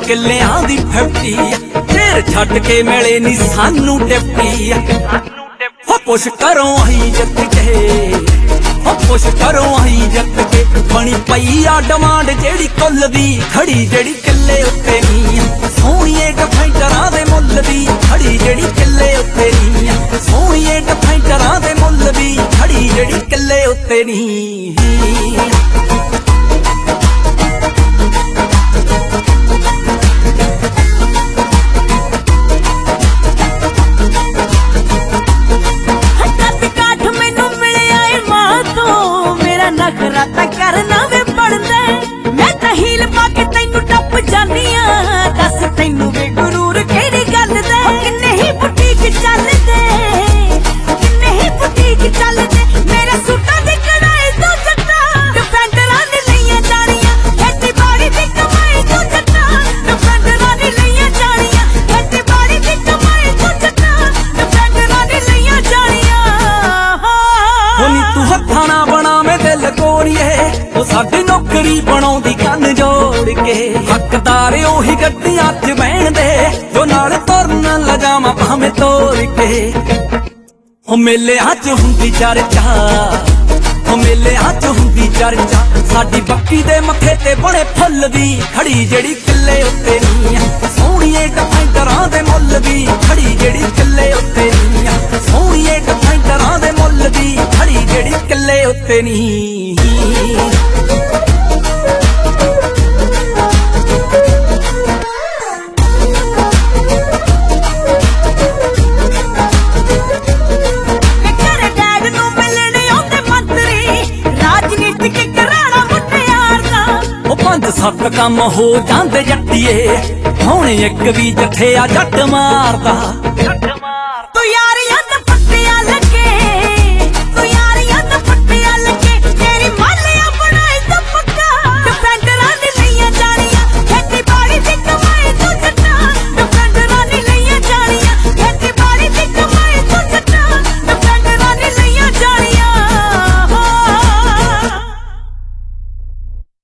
किल्लियां दी 50 फिर छड्ड के मिले नी सानू डिप्टी हो पुश करो अहीं जित के हो पुश करो अहीं जित के बनी पई आ डिमांड जेड़ी कुल दी खड़ी जेड़ी किल्ले उत्ते नी सोहणीए डिफेंडरां दे मुੱਲ दी खड़ी जेड़ी किल्ले उत्ते नी सोहणीए डिफेंडरां दे मुੱਲ दी खड़ी जेड़ी किल्ले उत्ते नी नखरा करना वे पड़दा मैं तां हील पा के तैनू टप जानी आ दस तैनू वे गुरूर केड़ी गल दा किन्ने ही बुटीक चलदे किन्ने ही बुटीक चलदे मेरे सूटां दी कढ़ाई तो जट्टा डिफेंडरां ने लईयां जानियां खेतीबाड़ी दी कमाई तो जट्टा डिफेंडरां ने लईयां जानियां खेतीबाड़ी दी कमाई तो जट्टा डिफेंडरां ने लईयां जानियां होनी तू हत्थां ना बनावे दिल कोड़िए ओ साडी नौकरी बनाउंदी कंन जोड़ के हकदार ओही गड्डियां च बैण दे जो नाल तुरन लजावां भावें तोड़ के ओ मेलियां च हुंदी चर्चा ओ मेलियां च हुंदी चर्चा साडी बक्की दे मथे ते बणे फुੱਲ दी खड़ी जेड़ी किल्ले उत्ते नी सोहणीए डिफेंडरां दे मुੱਲ दी खड़ी जेड़ी किल्ले उत्ते नी सोहणीए डिफेंडरां दे मुੱਲ दी खड़ी जेड़ी किल्ले उत्ते नी सत्त कम हो जांदे जट्टिए हुण एक भी जट्ठे आ जट मारदा